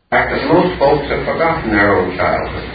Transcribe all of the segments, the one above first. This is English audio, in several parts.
fact that most folks have forgotten their own childhoods.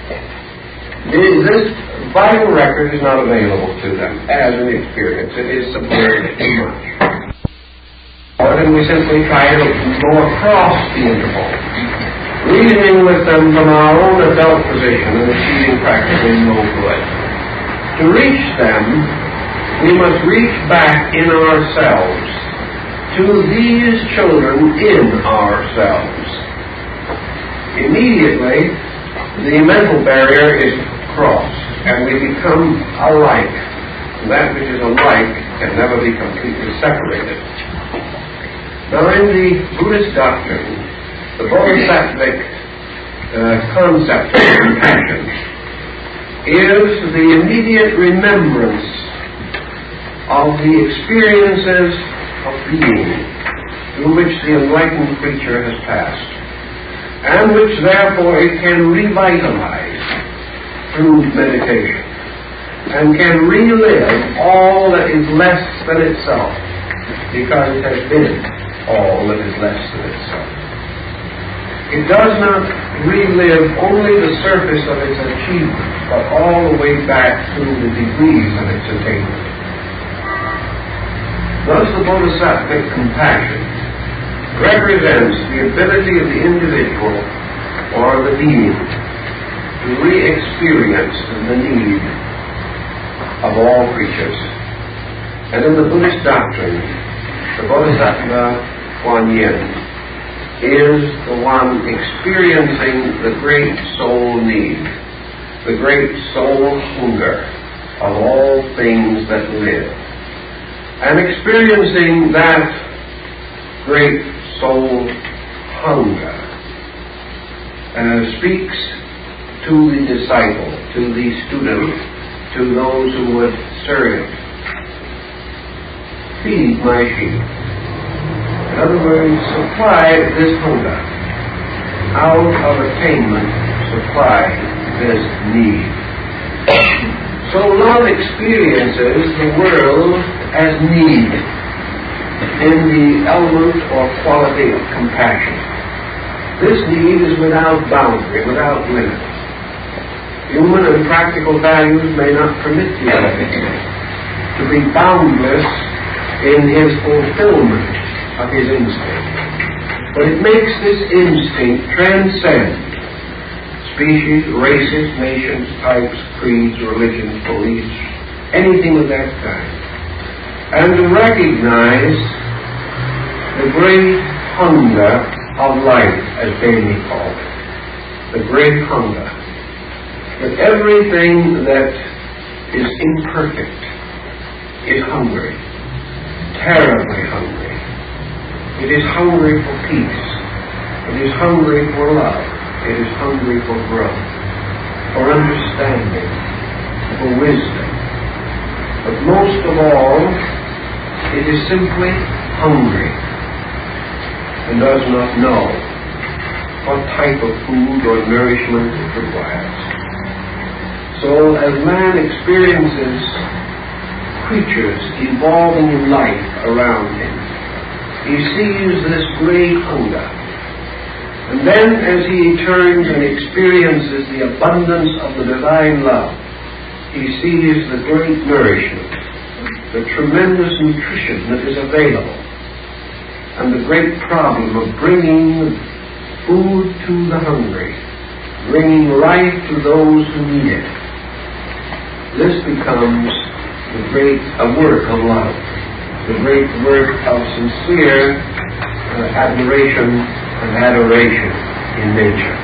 This vital record is not available to them as an experience. It is submerged too much. And we simply try to go across the interval, reasoning with them from our own adult position and achieving practically no good. To reach them, we must reach back in ourselves to these children in ourselves. Immediately, the mental barrier is crossed, and we become alike. And that which is alike can never be completely separated. Now, in the Buddhist doctrine, the Bodhisattvic concept of compassion is the immediate remembrance of the experiences of being through which the enlightened creature has passed, and which therefore it can revitalize through meditation, and can relive all that is less than itself, because it has been all that is less than itself. It does not relive only the surface of its achievement, but all the way back to the degrees of its attainment. Thus the Bodhisattvic compassion represents the ability of the individual or the being to re-experience the need of all creatures. And in the Buddhist doctrine, the Bodhisattva Kuan Yin is the one experiencing the great soul need, the great soul hunger of all things that live. And experiencing that great soul hunger speaks to the disciple, to the student, to those who would serve it. Feed my sheep. In other words, supply this hunger. Out of attainment, supply this need. So love experiences the world as need in the element or quality of compassion. This need is without boundary, without limit. Human and practical values may not permit the individual to be boundless in his fulfillment of his instinct. But it makes this instinct transcend species, races, nations, types, creeds, religions, beliefs, anything of that kind. And to recognize the great hunger of life, as Bailey called it. The great hunger. That everything that is imperfect is hungry. Terribly hungry. It is hungry for peace. It is hungry for love. It is hungry for growth, for understanding, for wisdom. But most of all, it is simply hungry and does not know what type of food or nourishment it requires. So as man experiences creatures evolving in life around him, he sees this great hunger. And then as he turns and experiences the abundance of the divine love, he sees the great nourishment, the tremendous nutrition that is available, and the great problem of bringing food to the hungry, bringing life to those who need it. This becomes a work of love, the great work of sincere admiration and adoration in nature.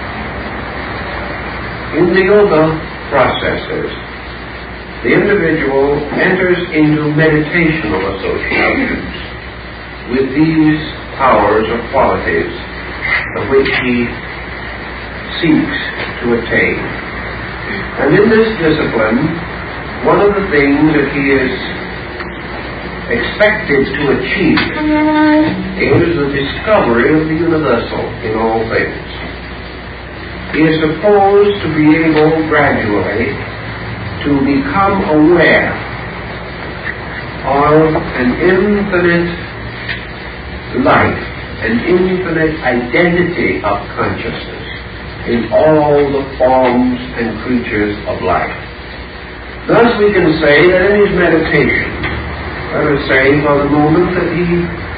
In the yoga processes, the individual enters into meditational associations with these powers or qualities of which he seeks to attain. And in this discipline, one of the things that he is expected to achieve is the discovery of the universal in all things. He is supposed to be able gradually to become aware of an infinite life an infinite identity of consciousness in all the forms and creatures of life. Thus we can say that in his meditation, let us say for the moment that he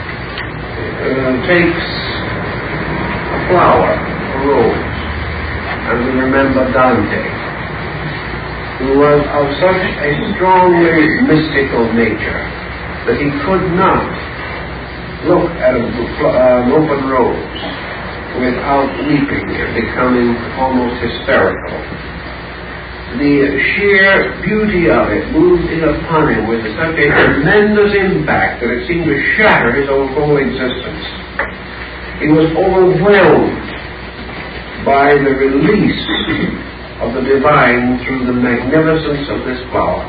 takes a flower, a rose, and we remember Dante, who was of such a strongly mystical nature that he could not look at an open rose without weeping and becoming almost hysterical. The sheer beauty of it moved in upon him with such a tremendous impact that it seemed to shatter his own whole existence. He was overwhelmed by the release of the divine through the magnificence of this flower.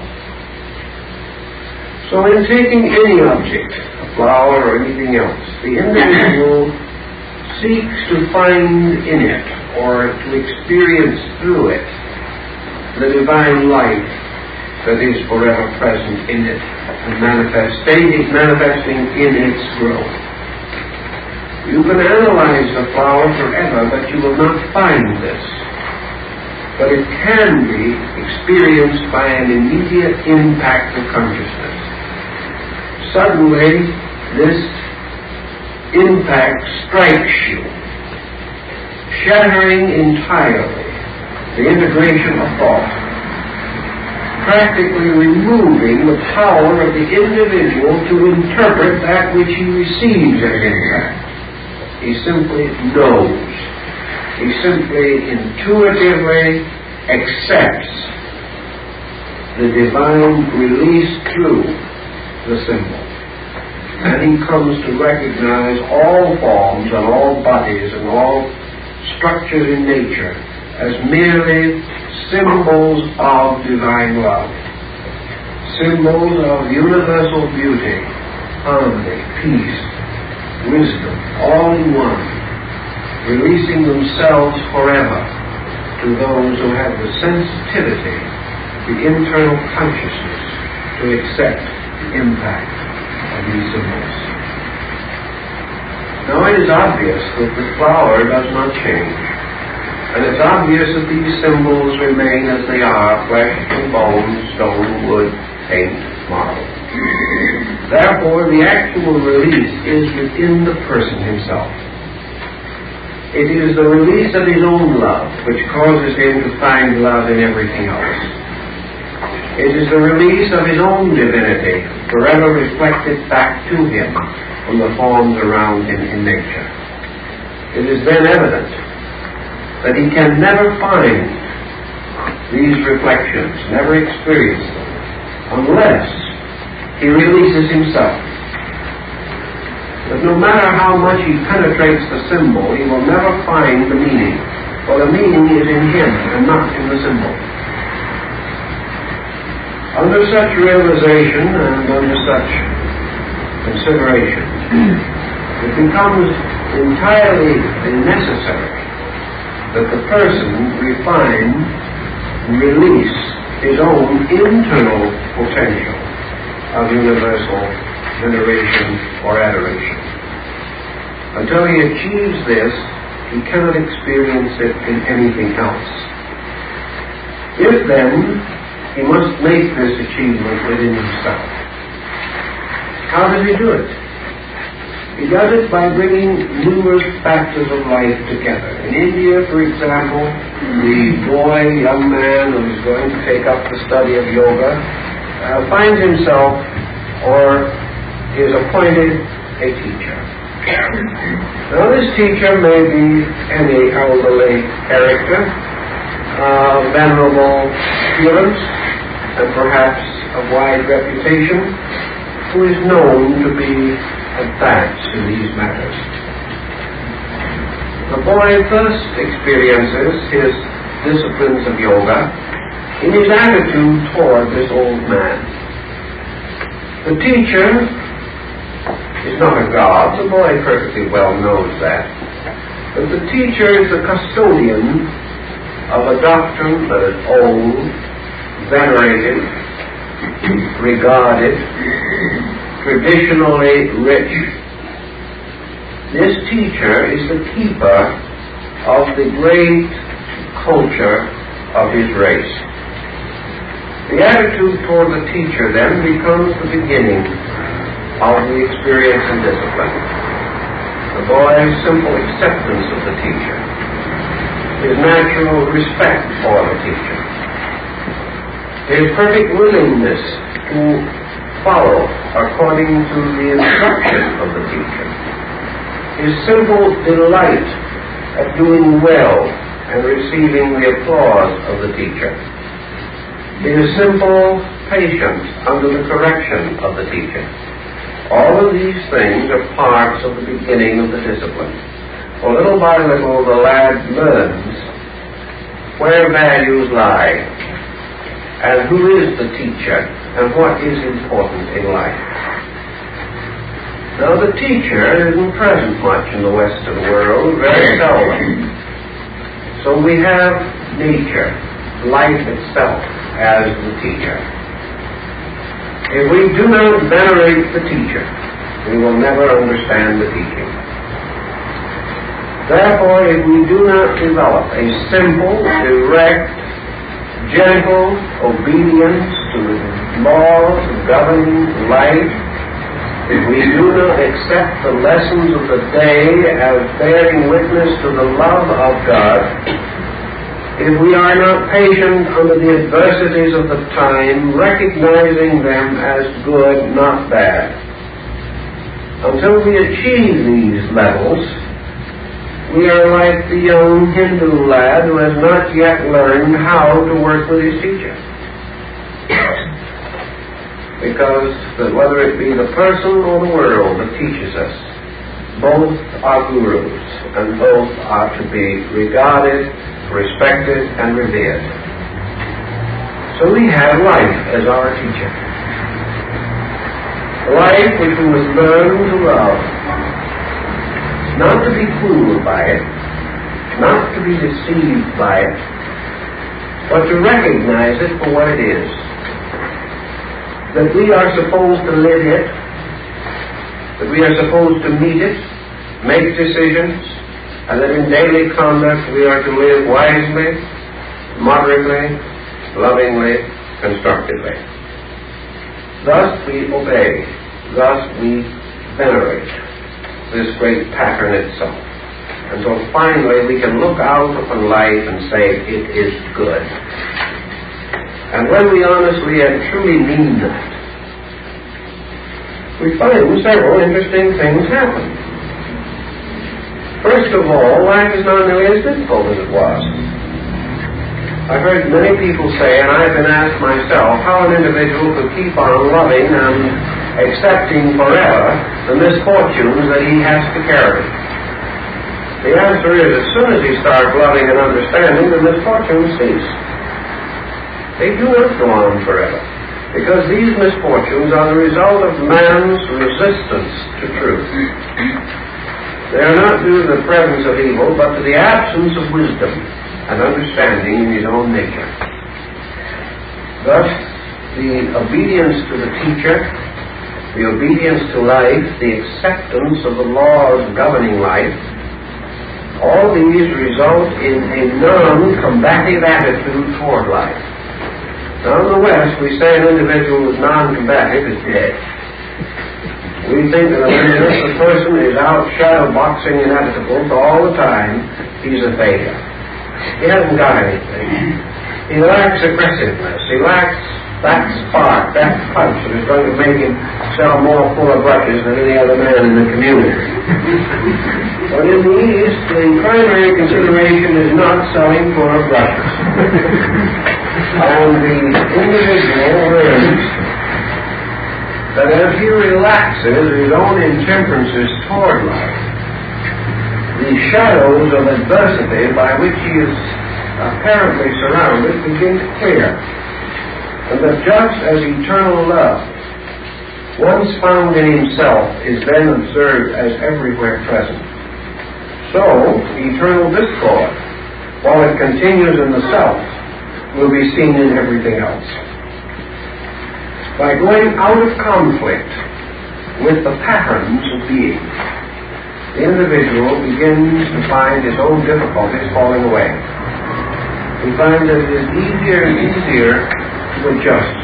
So in taking any object, a flower or anything else, the individual seeks to find in it or to experience through it the divine life that is forever present in it and manifesting in its growth. You can analyze the flower forever, but you will not find this. But it can be experienced by an immediate impact of consciousness. Suddenly, this impact strikes you, shattering entirely the integration of thought, practically removing the power of the individual to interpret that which he receives as impact. He simply knows. He simply intuitively accepts the divine release through the symbol. And he comes to recognize all forms and all bodies and all structures in nature as merely symbols of divine love, symbols of universal beauty, harmony, peace, wisdom, all in one, releasing themselves forever to those who have the sensitivity, the internal consciousness to accept the impact of these symbols. Now it is obvious that the flower does not change, and it's obvious that these symbols remain as they are, flesh and bone, stone, wood, paint, marble. Therefore, the actual release is within the person himself. It is the release of his own love which causes him to find love in everything else. It is the release of his own divinity, forever reflected back to him from the forms around him in nature. It is then evident that he can never find these reflections, never experience them, unless he releases himself. But no matter how much he penetrates the symbol, he will never find the meaning, for the meaning is in him and not in the symbol. Under such realization and under such consideration, it becomes entirely necessary that the person refine and release his own internal potential of universal veneration or adoration. Until he achieves this, he cannot experience it in anything else. If then, he must make this achievement within himself. How does he do it? He does it by bringing numerous factors of life together. In India, for example, the young man who is going to take up the study of yoga finds himself or is appointed a teacher. Now this teacher may be any elderly character, venerable appearance, and perhaps of wide reputation, who is known to be advanced in these matters. The boy first experiences his disciplines of yoga in his attitude toward this old man. The teacher is not a god, the boy perfectly well knows that, but the teacher is the custodian of a doctrine that is old, venerated, regarded, traditionally rich. This teacher is the keeper of the great culture of his race. The attitude toward the teacher then becomes the beginning of the experience and discipline. The boy's simple acceptance of the teacher, his natural respect for the teacher, his perfect willingness to follow according to the instruction of the teacher, his simple delight at doing well and receiving the applause of the teacher, his simple patience under the correction of the teacher. All of these things are parts of the beginning of the discipline. For little by little the lad learns where values lie and who is the teacher and what is important in life. Now the teacher isn't present much in the Western world, very seldom. So we have nature, life itself, as the teacher. If we do not venerate the teacher, we will never understand the teaching. Therefore, if we do not develop a simple, direct, gentle obedience to the laws governing life, if we do not accept the lessons of the day as bearing witness to the love of God, if we are not patient under the adversities of the time, recognizing them as good, not bad, until we achieve these levels, we are like the young Hindu lad who has not yet learned how to work with his teacher. Because whether it be the person or the world that teaches us, both are gurus, and both are to be regarded, respected, and revered. So we have life as our teacher. Life which we must learn to love. Not to be fooled by it, not to be deceived by it, but to recognize it for what it is. That we are supposed to live it, that we are supposed to meet it, make decisions, and that in daily conduct we are to live wisely, moderately, lovingly, constructively. Thus we obey, thus we venerate this great pattern itself, until finally we can look out upon life and say, it is good. And when we honestly and truly mean that, we find several interesting things happen. First of all, life is not nearly as difficult as it was. I've heard many people say, and I've been asked myself, how an individual could keep on loving and accepting forever the misfortunes that he has to carry. The answer is, as soon as he starts loving and understanding, the misfortunes cease. They do not go on forever, because these misfortunes are the result of man's resistance to truth. They are not due to the presence of evil, but to the absence of wisdom and understanding in his own nature. Thus, the obedience to the teacher, the obedience to life, the acceptance of the laws governing life, all these result in a non-combative attitude toward life. Now in the West, we say an individual who is non-combative is dead. We think that if a person is out shadow boxing inevitables all the time, he's a failure. He hasn't got anything. He lacks aggressiveness. He lacks that spark, that punch that is going to make him sell more fuller brushes than any other man in the community. But in the East, the primary consideration is not selling fuller brushes. And the individual learns that as he relaxes his own intemperances toward life, the shadows of adversity by which he is apparently surrounded begin to clear. And that just as eternal love, once found in himself, is then observed as everywhere present, so eternal discord, while it continues in the self, will be seen in everything else. By going out of conflict with the patterns of being, the individual begins to find his own difficulties falling away. He finds that it is easier and easier to adjust.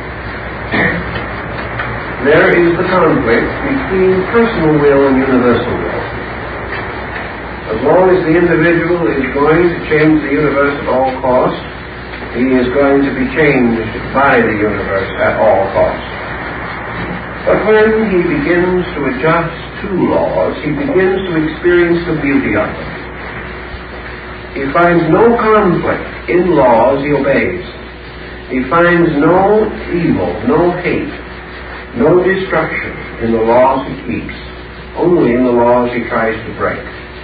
There is the conflict between personal will and universal will. As long as the individual is going to change the universe at all costs, he is going to be changed by the universe at all costs. But when he begins to adjust to laws, he begins to experience the beauty of them. He finds no conflict in laws he obeys. He finds no evil, no hate, no destruction in the laws he keeps, only in the laws he tries to break.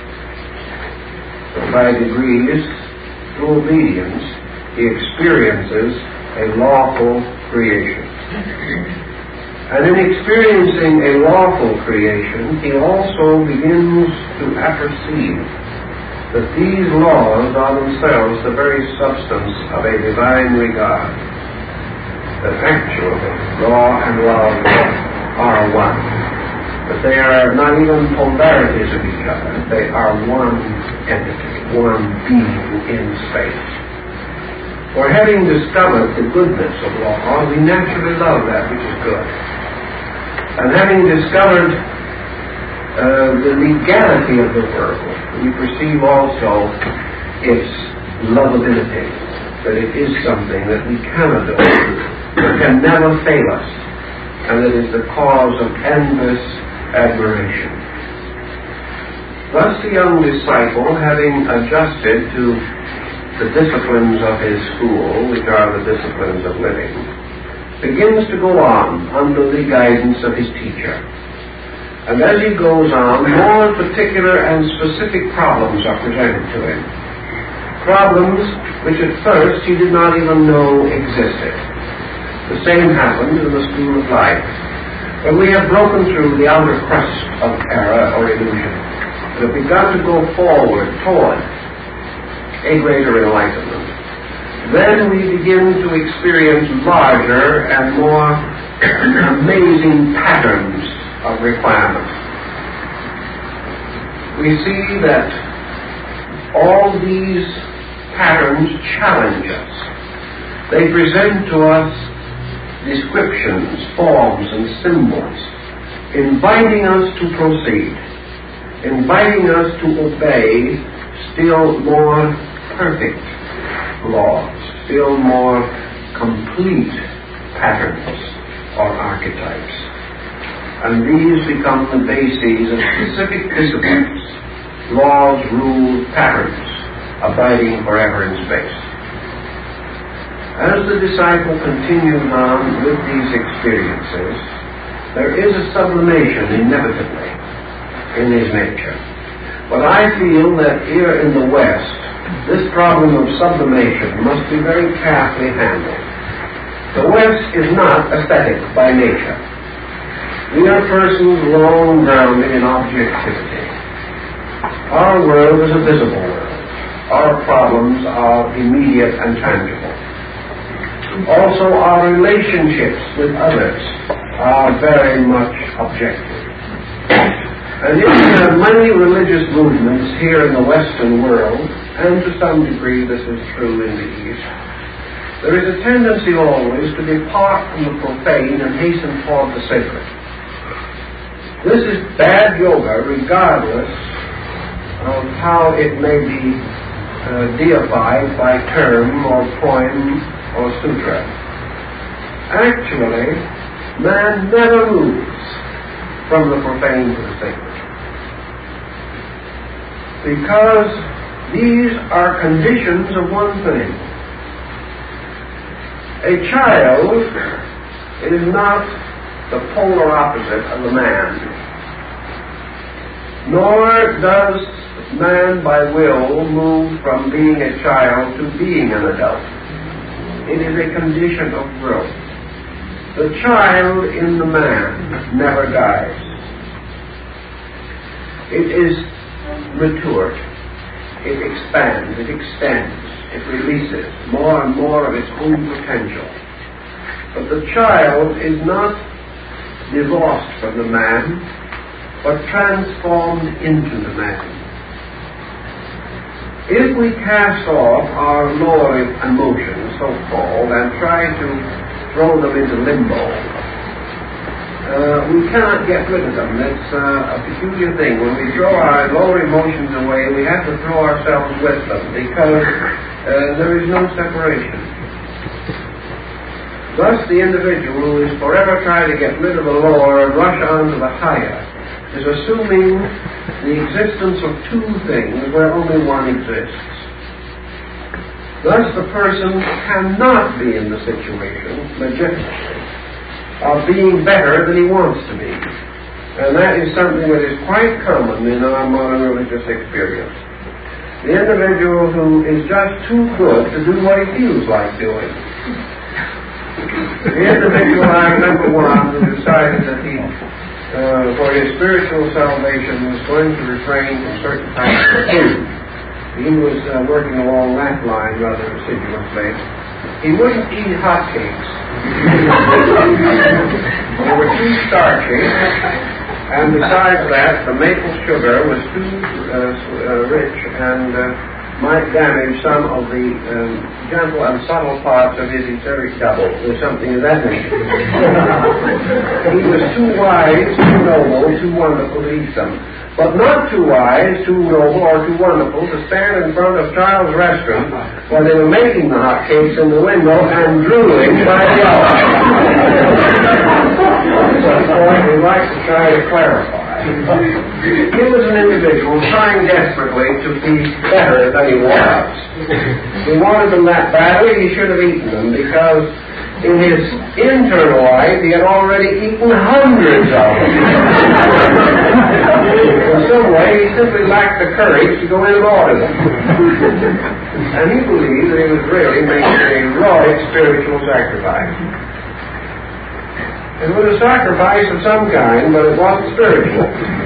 But by degrees, through obedience, he experiences a lawful creation. And in experiencing a lawful creation, he also begins to apperceive that these laws are themselves the very substance of a divine regard. That actually, law and love are one. That they are not even polarities of each other. They are one entity, one being in space. For having discovered the goodness of law, we naturally love that which is good. And having discovered the legality of the world, we perceive also its lovability, that it is something that we cannot do, that can never fail us, and that is the cause of endless admiration. Thus the young disciple, having adjusted to the disciplines of his school, which are the disciplines of living, begins to go on under the guidance of his teacher. And as he goes on, more particular and specific problems are presented to him. Problems which at first he did not even know existed. The same happens in the school of life, when we have broken through the outer crust of error or illusion, and have begun to go forward toward a greater enlightenment. Then we begin to experience larger and more amazing patterns of requirement. We see that all these patterns challenge us. They present to us descriptions, forms, and symbols, inviting us to proceed, inviting us to obey still more perfect laws, still more complete patterns or archetypes. And these become the bases of specific disciplines, laws, rules, patterns, abiding forever in space. As the disciple continues on with these experiences, there is a sublimation inevitably in his nature. But I feel that here in the West, this problem of sublimation must be very carefully handled. The West is not aesthetic by nature. We are persons long grounded in objectivity. Our world is a visible world. Our problems are immediate and tangible. Also, our relationships with others are very much objective. And in many religious movements here in the Western world, and to some degree this is true in the East, there is a tendency always to depart from the profane and hasten toward the sacred. This is bad yoga regardless of how it may be deified by term or poem or sutra. Actually, man never moves from the profane to the sacred, because these are conditions of one thing. A child is not the polar opposite of a man, nor does man by will move from being a child to being an adult. It is a condition of growth. The child in the man never dies. It is matured. It expands, it extends, it releases more and more of its own potential. But the child is not divorced from the man. but transformed into the man. If we cast off our lower emotions, so-called, and try to throw them into limbo, we cannot get rid of them. It's a peculiar thing. When we throw our lower emotions away, we have to throw ourselves with them, because there is no separation. Thus, the individual who is forever trying to get rid of the lower and rush on to the higher is assuming the existence of two things where only one exists. Thus, the person cannot be in the situation, legitimately, of being better than he wants to be. And that is something that is quite common in our modern religious experience. The individual who is just too good to do what he feels like doing. The individual, I remember one who decided that he, for his spiritual salvation, was going to refrain from certain types of food. He was working along that line rather assiduously. He wouldn't eat hotcakes. They were too starchy, and besides that, the maple sugar was too rich and might damage some of the gentle and subtle parts of his etheric double, or something of that nature. He was too wise, too noble, too wonderful to eat them, but not too wise, too noble, or too wonderful to stand in front of Charles' restaurant while they were making the hot cakes in the window and drooling by the hour. That's a point we'd like to try to clarify. He was an individual trying desperately to be better than he was. He wanted them that badly, he should have eaten them, because in his internal life he had already eaten hundreds of them. In some way he simply lacked the courage to go in and order them. And he believed that he was really making a heroic spiritual sacrifice. It was a sacrifice of some kind, but it wasn't spiritual.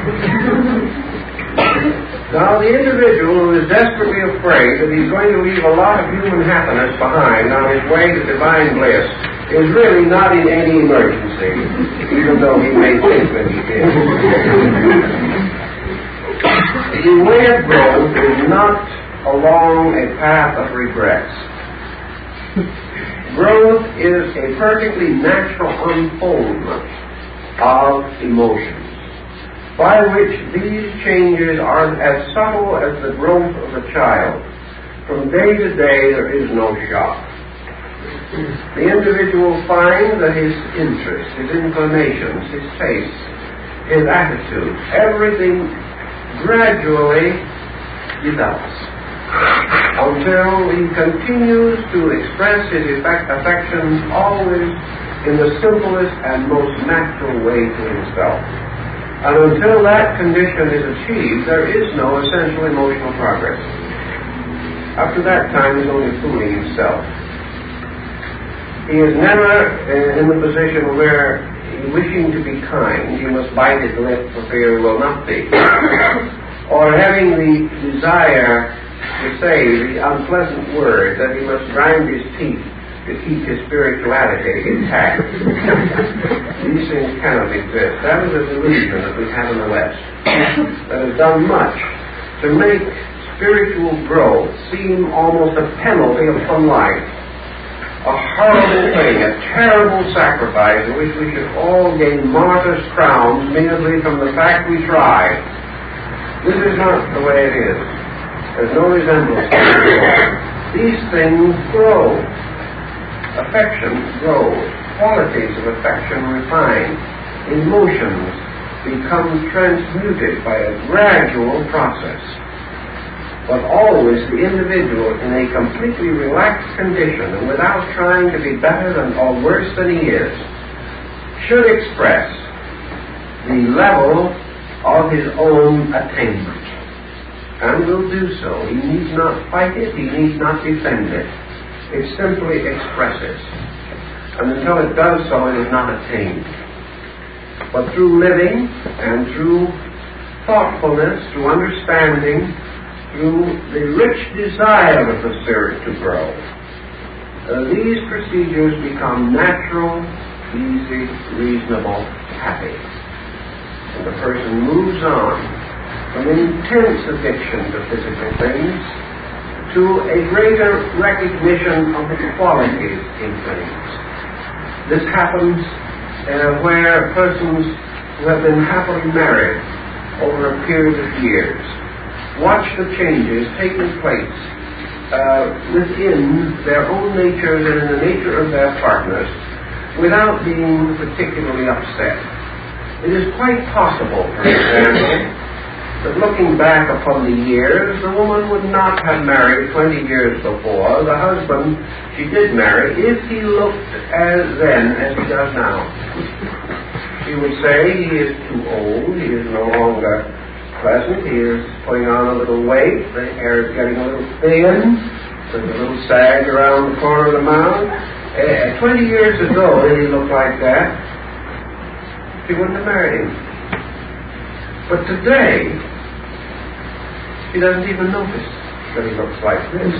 Now, the individual who is desperately afraid that he's going to leave a lot of human happiness behind on his way to divine bliss is really not in any emergency, even though he may think that he is. The way of growth is not along a path of regrets. Growth is a perfectly natural unfoldment of emotions, by which these changes are as subtle as the growth of a child. From day to day there is no shock. The individual finds that his interests, his inclinations, his tastes, his attitudes, everything gradually develops until he continues to express his affections always in the simplest and most natural way to himself. And until that condition is achieved, there is no essential emotional progress. Up to that time, he's only fooling himself. He is never in the position where, wishing to be kind, he must bite his lip for fear he will not be. Or having the desire to say the unpleasant word that he must grind his teeth to keep his spirituality intact. These things cannot exist. That is a delusion that we have in the West that has done much to make spiritual growth seem almost a penalty upon life, a horrible thing, a terrible sacrifice in which we should all gain martyrs' crowns merely from the fact we tried. This is not the way it is. There's no resemblance. These things grow. Affection grows. Qualities of affection refine. Emotions become transmuted by a gradual process. But always the individual in a completely relaxed condition and without trying to be better than or worse than he is should express the level of his own attainment. And will do so. He needs not fight it, he needs not defend it. It simply expresses. And until it does so, it is not attained. But through living and through thoughtfulness, through understanding, through the rich desire of the Spirit to grow, these procedures become natural, easy, reasonable, happy. And the person moves on from intense addiction to physical things to a greater recognition of the qualities in things. This happens where persons who have been happily married over a period of years watch the changes taking place within their own natures and in the nature of their partners without being particularly upset. It is quite possible, for example, that looking back upon the years, the woman would not have married 20 years before the husband she did marry if he looked then as he does now. She would say he is too old, he is no longer pleasant, he is putting on a little weight, the hair is getting a little thin, there's a little sag around the corner of the mouth. 20 years ago, if he looked like that, she wouldn't have married him. But today, she doesn't even notice that he looks like this.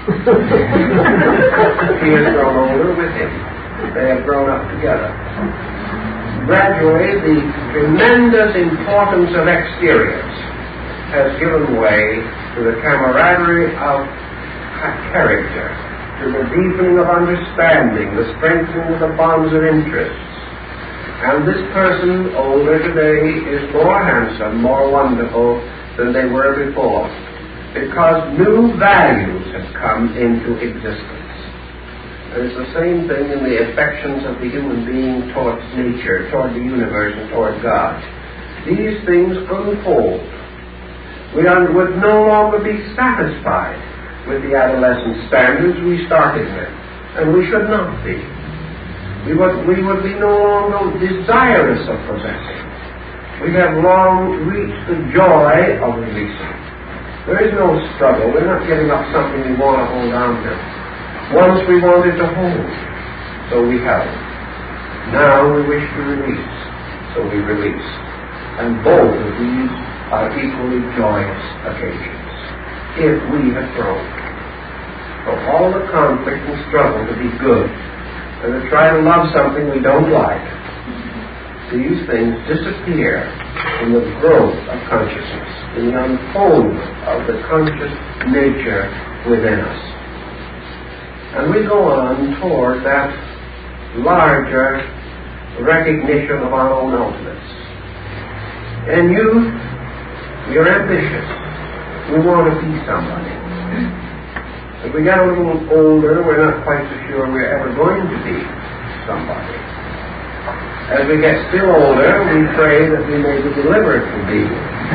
He has grown older with him. They have grown up together. Gradually, the tremendous importance of exteriors has given way to the camaraderie of character, to the deepening of understanding, the strengthening of the bonds of interests. And this person, older today, is more handsome, more wonderful than they were before, because new values have come into existence. And it's the same thing in the affections of the human being towards nature, toward the universe, and toward God. These things unfold. We would no longer be satisfied with the adolescent standards we started with, and we should not be. We would be no longer desirous of possessing. We have long reached the joy of releasing. There is no struggle. We're not giving up something we want to hold on to. Once we wanted to hold, so we held. Now we wish to release, so we release. And both of these are equally joyous occasions, if we have grown. So all the conflict and struggle to be good, and to try to love something we don't like, these things disappear in the growth of consciousness, in the unfoldment of the conscious nature within us. And we go on toward that larger recognition of our own ultimates. In youth, we are ambitious. We want to be somebody. As we get a little older, we're not quite so sure we're ever going to be somebody. As we get still older, we pray that we may be delivered from being.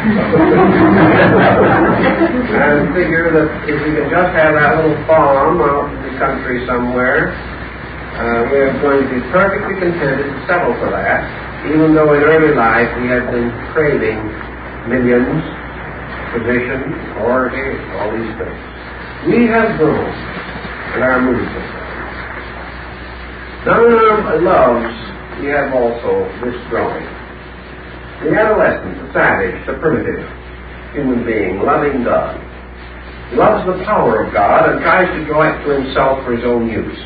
And figure that if we can just have that little farm out in the country somewhere, we're going to be perfectly contented to settle for that, even though in early life we have been craving millions, position, authority, all these things. We have grown, and our moods have grown. Now in our loves, we have also this growing. The adolescent, the savage, the primitive human being, loving God, loves the power of God and tries to draw it to himself for his own use.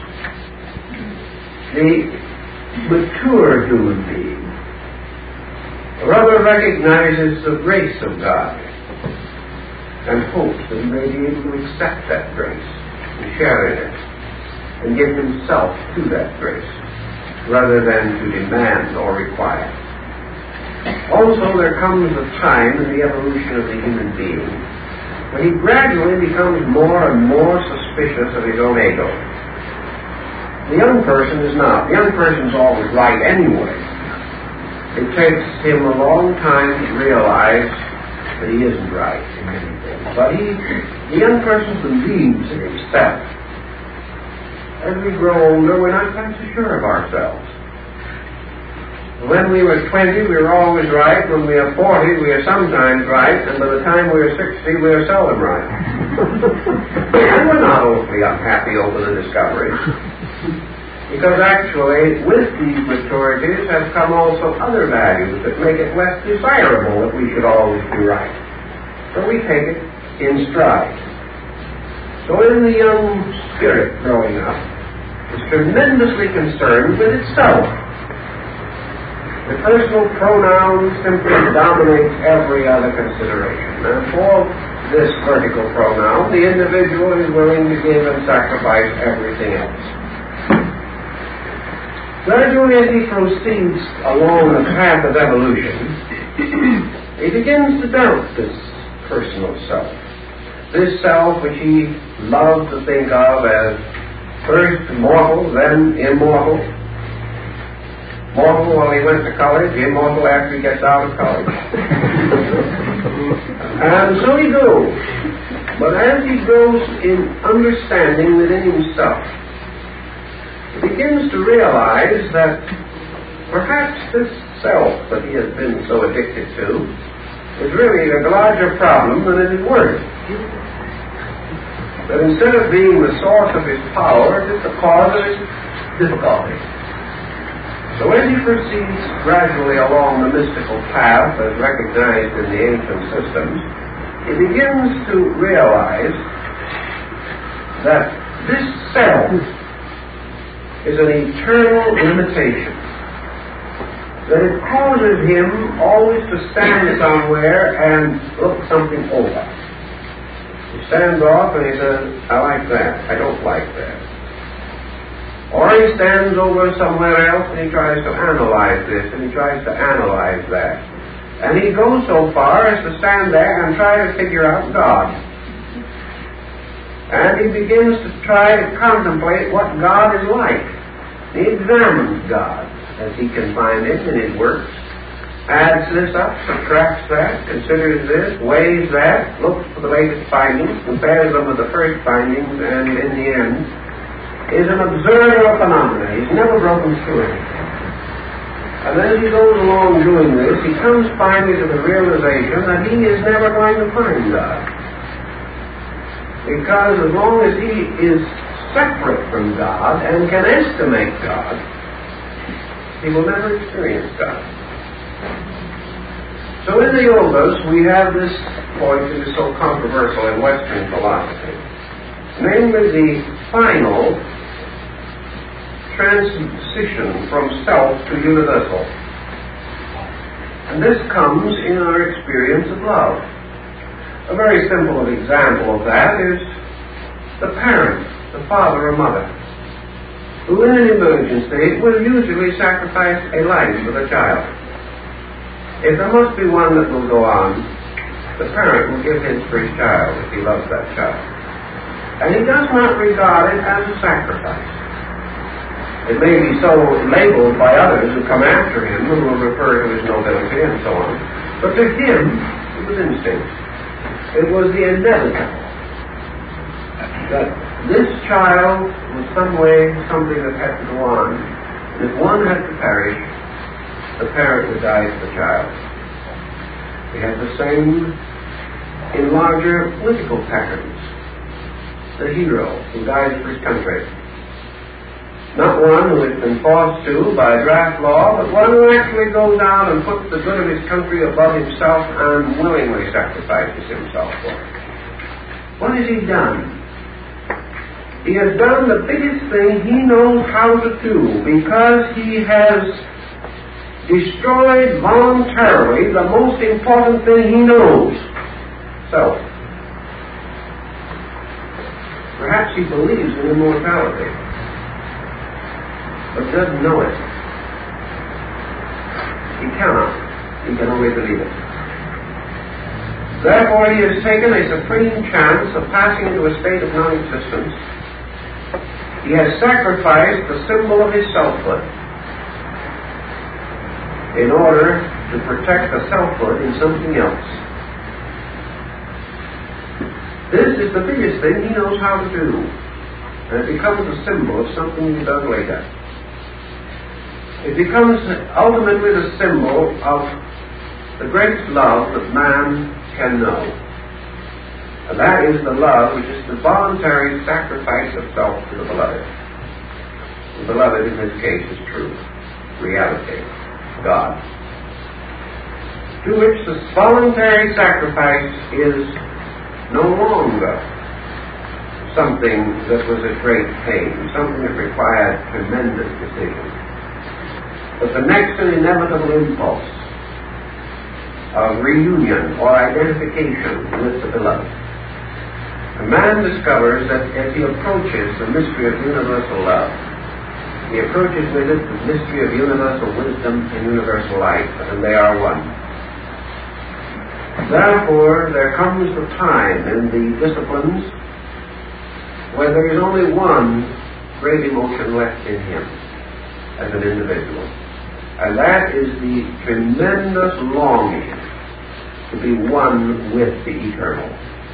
The mature human being rather recognizes the grace of God and hopes that he may be able to accept that grace and share in it and give himself to that grace rather than to demand or require. Also, there comes a time in the evolution of the human being when he gradually becomes more and more suspicious of his own ego. The young person is not. The young person is always right anyway. It takes him a long time to realize that he isn't right in many things. But the young person believes in himself. As we grow older, we're not quite so sure of ourselves. When we were 20, we were always right. When we are 40, we are sometimes right. And by the time we are 60, we are seldom right. And we're not awfully unhappy over the discoveries. Because actually, with these maturities have come also other values that make it less desirable that we should always be right. So we take it in stride. So in the young spirit growing up, is tremendously concerned with itself. The personal pronoun simply dominates every other consideration. And for this vertical pronoun, the individual is willing to give and sacrifice everything else. Gradually, as he proceeds along the path of evolution, he begins to doubt this personal self. This self which he loved to think of as first mortal, then immortal. Mortal while he went to college, immortal after he gets out of college. And so he goes. But as he grows in understanding within himself, he begins to realize that perhaps this self that he has been so addicted to is really a larger problem than it is worth. That instead of being the source of his power, it is the cause of his difficulty. So as he proceeds gradually along the mystical path as recognized in the ancient systems, he begins to realize that this self is an eternal limitation. That it causes him always to stand somewhere and look something over. He stands off and he says, I like that, I don't like that. Or he stands over somewhere else and he tries to analyze this and he tries to analyze that. And he goes so far as to stand there and try to figure out God. And he begins to try to contemplate what God is like. He examines God as he can find it in his works. Adds this up, subtracts that, considers this, weighs that, looks for the latest findings, compares them with the first findings, and in the end is an observer of phenomena. He's never broken through it. And as he goes along doing this, he comes finally to the realization that he is never going to find God. Because as long as he is separate from God and can estimate God, he will never experience God. So in the Yogas, we have this point that is so controversial in Western philosophy, namely the final transition from self to universal. And this comes in our experience of love. A very simple example of that is the parent, the father or mother, who in an emergency will usually sacrifice a life for the child. If there must be one that will go on, the parent will give his for his child if he loves that child. And he does not regard it as a sacrifice. It may be so labeled by others who come after him, who will refer to his nobility and so on. But to him, it was instinct. It was the inevitable that this child was some way something that had to go on. And if one had to perish, the parent would die for the child. We have the same in larger political patterns. The hero who dies for his country. Not one who has been forced to by draft law, but one who actually goes out and puts the good of his country above himself and willingly sacrifices himself for it. What has he done? He has done the biggest thing he knows how to do because he has destroyed voluntarily the most important thing he knows, self. Perhaps he believes in immortality, but doesn't know it. He cannot. He can only believe it. Therefore, he has taken a supreme chance of passing into a state of non-existence. He has sacrificed the symbol of his selfhood in order to protect the selfhood in something else. This is the biggest thing he knows how to do, and it becomes a symbol of something he does later. It becomes ultimately the symbol of the greatest love that man can know. And that is the love which is the voluntary sacrifice of self to the beloved. The beloved in this case is truth, reality, God. To which this voluntary sacrifice is no longer something that was a great pain, something that required tremendous decision. But the next and inevitable impulse of reunion or identification with the beloved. A man discovers that as he approaches the mystery of universal love, he approaches with it the mystery of universal wisdom and universal life, and they are one. Therefore, there comes the time in the disciplines where there is only one great emotion left in him as an individual, and that is the tremendous longing to be one with the eternal.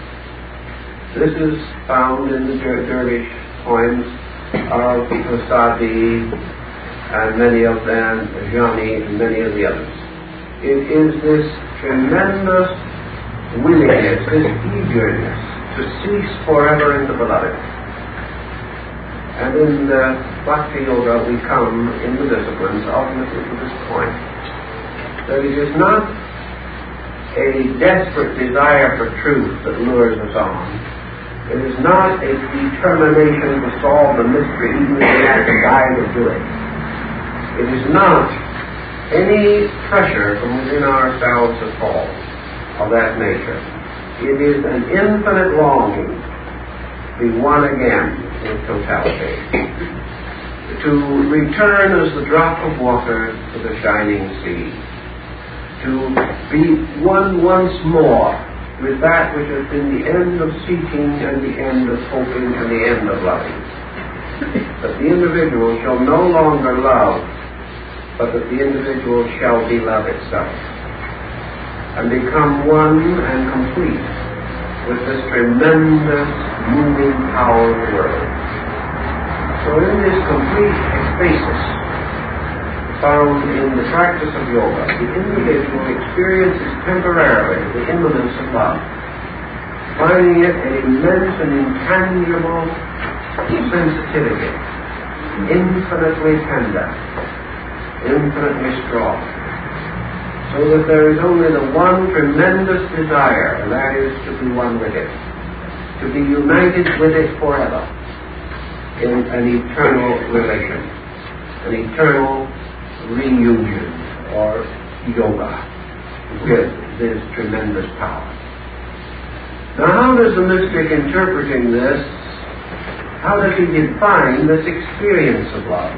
This is found in the dervish poems of Tosadi and many of them, Jani and many of the others. It is this tremendous willingness, this eagerness to cease forever in the beloved. And in the Bhakti Yoga we come in the disciplines ultimately to this point, that it is not a desperate desire for truth that lures us on. It is not a determination to solve the mystery even if we have to die to do it. It is not any pressure from within ourselves at all of that nature. It is an infinite longing to be one again with totality, to return as the drop of water to the shining sea, to be one once more with that which has been the end of seeking and the end of hoping and the end of loving. That the individual shall no longer love, but that the individual shall be love itself, and become one and complete with this tremendous moving power of the world. So in this complete ecstasis found in the practice of yoga, the individual experiences temporarily the immanence of love, finding it an immense and intangible sensitivity, infinitely tender, infinitely strong, so that there is only the one tremendous desire, and that is to be one with it, to be united with it forever in an eternal relation, an eternal reunion or yoga with this tremendous power. Now, how does the mystic interpreting this, how does he define this experience of love?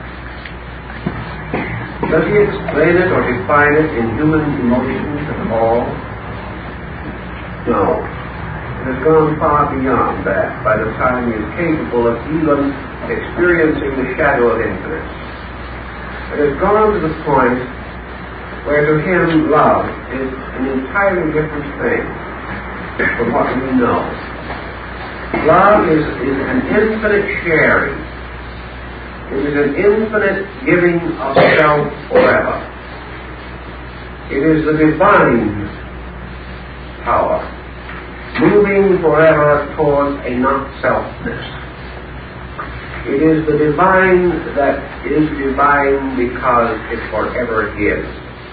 Does he explain it or define it in human emotions at all? No. It has gone far beyond that by the time he is capable of even experiencing the shadow of infinite. It has gone to the point where to him love is an entirely different thing from what we know. Love is an infinite sharing. It is an infinite giving of self forever. It is the divine power, moving forever towards a not-selfness. It is the divine that is divine because it forever is.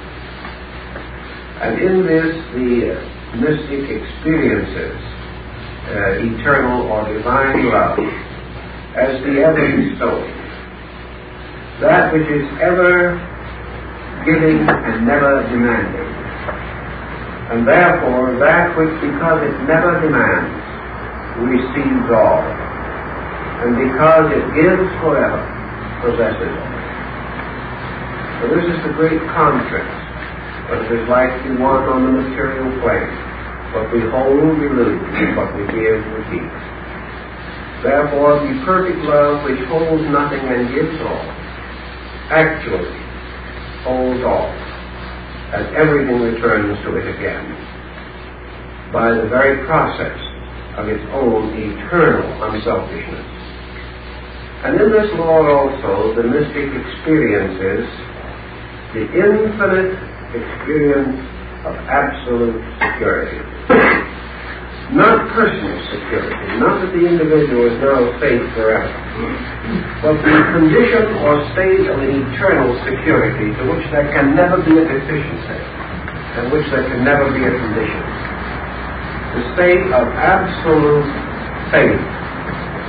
And in this, the mystic experiences eternal or divine love as the ever bestowing, that which is ever giving and never demanding, and therefore that which, because it never demands, receives all, and because it gives forever, possesses all. So this is the great contrast. What it is like we want on the material plane. What we hold, we lose. What we give, we keep. Therefore, the perfect love which holds nothing and gives all, actually holds all, as everything returns to it again, by the very process of its own eternal unselfishness. And in this law also, the mystic experiences the infinite experience of absolute security. Not personal security, not that the individual is now safe forever, but the condition or state of an eternal security to which there can never be a deficiency, and which there can never be a condition. The state of absolute faith,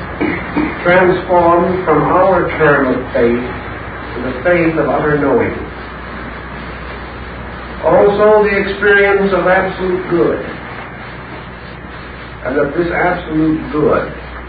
transformed from our term of faith to the faith of utter knowing. Also the experience of absolute good. And that this absolute good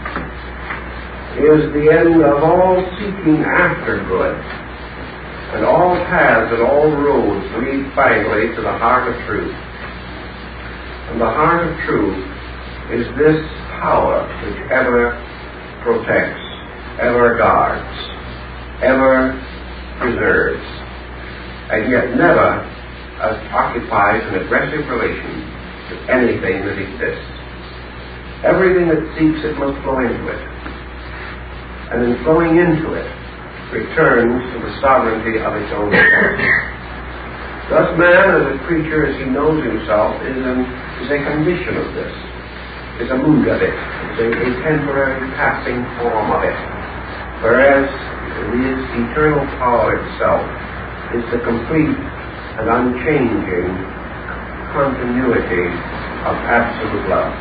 is the end of all seeking after good. And all paths and all roads lead finally to the heart of truth. And the heart of truth is this power which ever protects, ever guards, ever preserves, and yet never occupies an aggressive relation to anything that exists. Everything that seeks it must flow into it. And in flowing into it, returns to the sovereignty of its own source. Thus man, as a creature, as he knows himself, is a condition of this, is a mood of it, is a temporary passing form of it, whereas this eternal power itself is the complete and unchanging continuity of absolute love.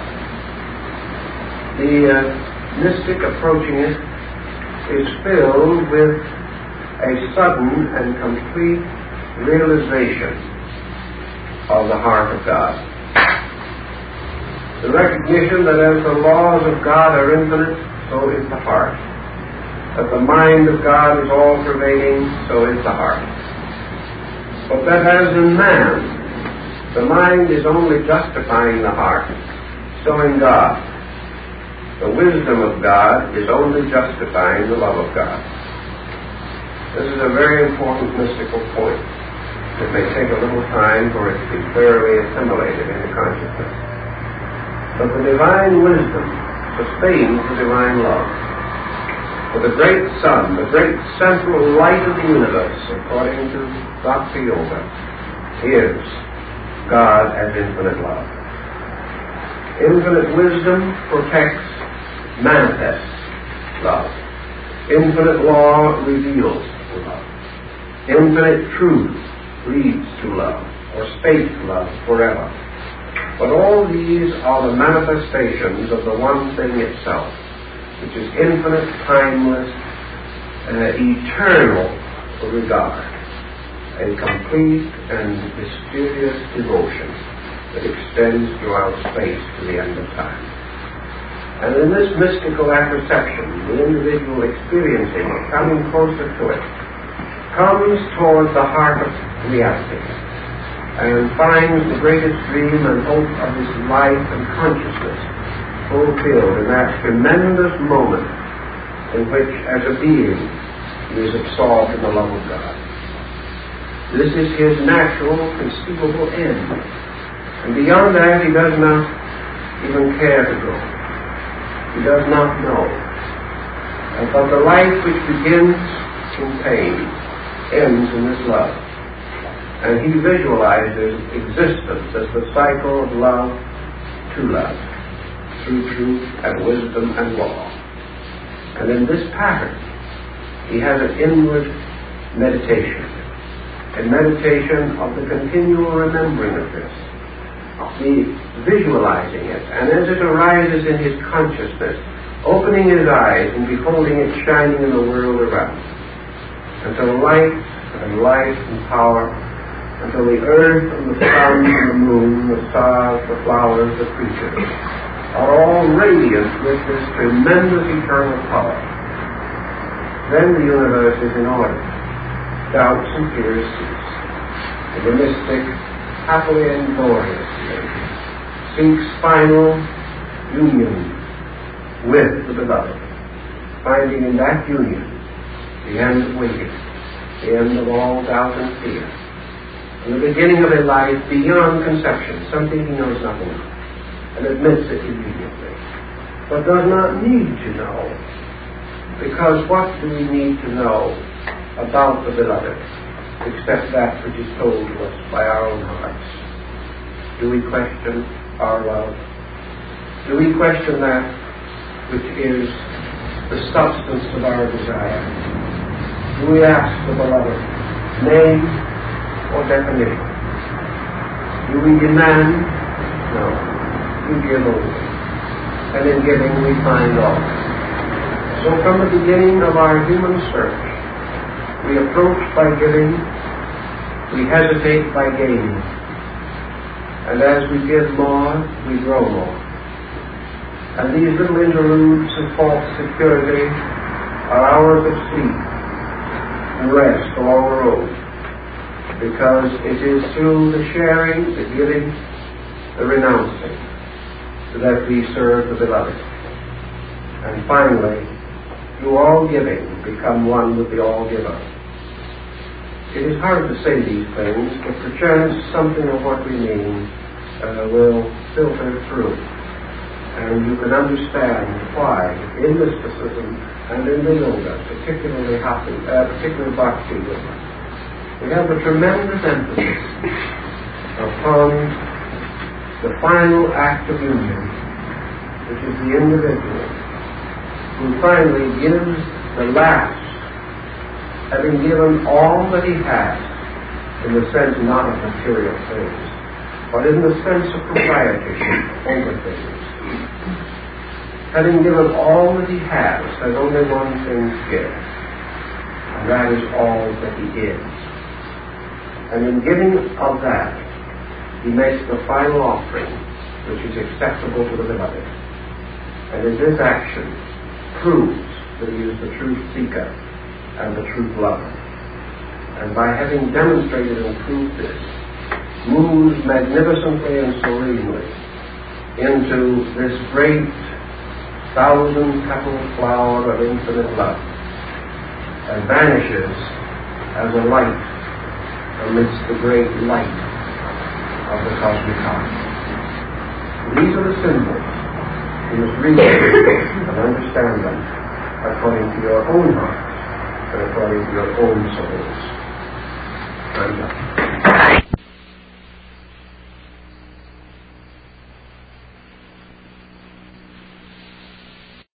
The mystic approaching it is filled with a sudden and complete realization of the heart of God. The recognition that as the laws of God are infinite, so is the heart. That the mind of God is all-pervading, so is the heart. But that as in man, the mind is only justifying the heart, so in God, the wisdom of God is only justifying the love of God. This is a very important mystical point. It may take a little time for it to be thoroughly assimilated into consciousness. But the divine wisdom sustains the divine love. For the great sun, the great central light of the universe, according to Bhakti Yoga, is God as infinite love. Infinite wisdom protects, manifests love. Infinite law reveals love. Infinite truth leads to love, or states love forever. But all these are the manifestations of the one thing itself, which is infinite, timeless, eternal regard, a complete and mysterious devotion that extends throughout space to the end of time. And in this mystical apperception, the individual experiencing it, coming closer to it, comes toward the heart of reality and finds the greatest dream and hope of his life and consciousness fulfilled in that tremendous moment in which, as a being, he is absorbed in the love of God. This is his natural, conceivable end. And beyond that, he does not even care to go. He does not know. But the life which begins in pain ends in this love. And he visualizes existence as the cycle of love to love, through truth and wisdom and law. And in this pattern, he has an inward meditation, a meditation of the continual remembering of this, the visualizing it, and as it arises in his consciousness, opening his eyes and beholding it shining in the world around, until light and life and power, until the earth and the sun and the moon, the stars, the flowers, the creatures, are all radiant with this tremendous eternal power. Then the universe is in order. Doubts and fears cease. And the mystic, happily and gloriously, seeks final union with the beloved, finding in that union the end of waiting, the end of all doubt and fear, and the beginning of a life beyond conception, something he knows nothing of, and admits it immediately, but does not need to know, because what do we need to know about the beloved, except that which is told to us by our own hearts? Do we question our love? Do we question that which is the substance of our desire? Do we ask the beloved name or definition? Do we demand? No. We give only. And in giving we find all. So from the beginning of our human search, we approach by giving, we hesitate by gaining. And as we give more, we grow more. And these little interludes of false security are hours of sleep and rest along the road, because it is through the sharing, the giving, the renouncing, that we serve the beloved. And finally, through all giving, become one with the all-giver. It is hard to say these things, but perchance something of what we mean will filter through. And you can understand why in mysticism and in the yoga, particularly bhakti, we have a tremendous emphasis upon the final act of union, which is the individual, who finally gives the last, having given all that he has, in the sense not of material things, but in the sense of proprietorship over things. Having given all that he has only one thing to give, and that is all that he is. And in giving of that, he makes the final offering, which is acceptable to the beloved. And in this action, proves that he is the true seeker and the true lover. And by having demonstrated and proved this, moves magnificently and serenely into this great thousand-petaled flower of infinite love, and vanishes as a light amidst the great light of the cosmic heart. These are the symbols. You must read them and understand them according to your own heart and according to your own souls. And